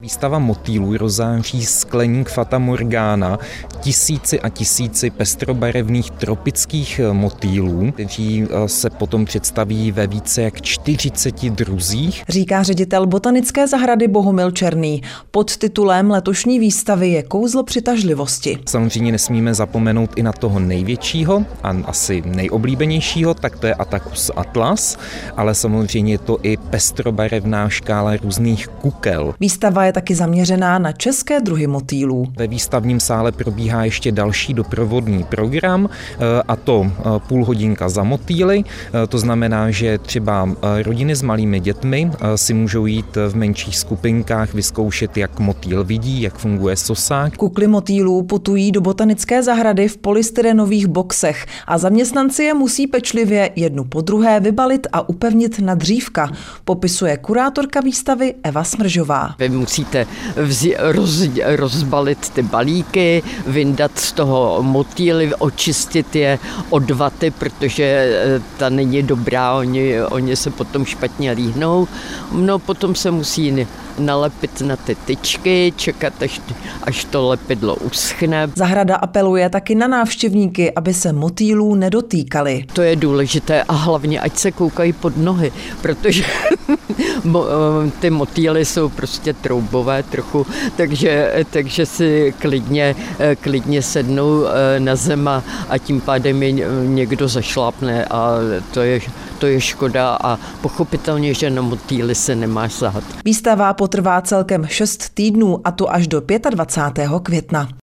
Výstava motýlů rozáří skleník Fata Morgana, tisíci a tisíci pestrobarevných tropických motýlů, kteří se potom představí ve více jak 40 druzích. Říká ředitel Botanické zahrady Bohumil Černý. Pod titulem letošní výstavy je kouzlo přitažlivosti. Samozřejmě nesmíme zapomenout i na toho největšího a asi nejoblíbenějšího, tak to je Attacus atlas, ale samozřejmě je to i pestrobarevná škála různých kukel. Výstava je taky zaměřená na české druhy motýlů. Ve výstavním sále probíhá ještě další doprovodný program, a to půlhodinka za motýly. To znamená, že třeba rodiny s malými dětmi si můžou jít v menších skupinkách vyzkoušet, jak motýl vidí, jak funguje sosák. Kukly motýlů putují do Botanické zahrady v polystyrenových boxech a zaměstnanci je musí pečlivě jednu po druhé vybalit a upevnit na dřívka, popisuje kurátorka výstavy Eva Smržová. Vy musíte rozbalit ty balíky, vyndat z toho motýly, očistit je od vaty, protože ta není dobrá, oni se potom špatně líhnou. No potom se musí nalepit na ty tyčky, čekat, až to lepidlo uschne. Zahrada apeluje taky na návštěvníky, aby se motýlů nedotýkali. To je důležité a hlavně, ať se koukají pod nohy, protože ty motýly jsou prostě troubové trochu, takže si klidně sednou na zem a tím pádem je někdo zašlápne a to je škoda a pochopitelně, že na motýly se nemá sahat. Výstava potrvá celkem 6 týdnů, a to až do 25. května.